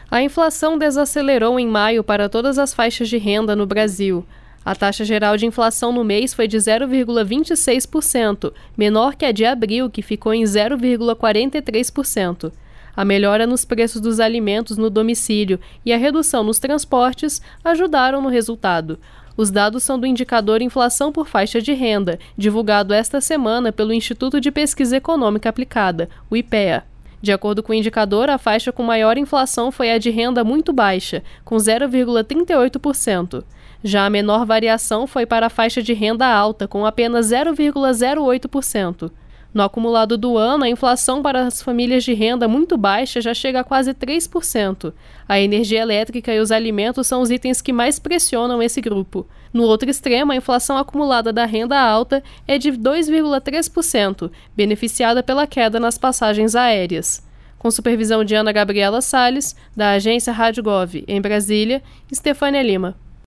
A inflação desacelerou em maio para todas as faixas de renda no Brasil. A taxa geral de inflação no mês foi de 0,26%, menor que a de abril, que ficou em 0,43%. A melhora nos preços dos alimentos no domicílio e a redução nos transportes ajudaram no resultado. Os dados são do indicador Inflação por Faixa de Renda, divulgado esta semana pelo Instituto de Pesquisa Econômica Aplicada, o IPEA. De acordo com o indicador, a faixa com maior inflação foi a de renda muito baixa, com 0,38%. Já a menor variação foi para a faixa de renda alta, com apenas 0,08%. No acumulado do ano, a inflação para as famílias de renda muito baixa já chega a quase 3%. A energia elétrica e os alimentos são os itens que mais pressionam esse grupo. No outro extremo, a inflação acumulada da renda alta é de 2,3%, beneficiada pela queda nas passagens aéreas. Com supervisão de Ana Gabriela Salles, da agência Rádio Gov, em Brasília, Estefânia Lima.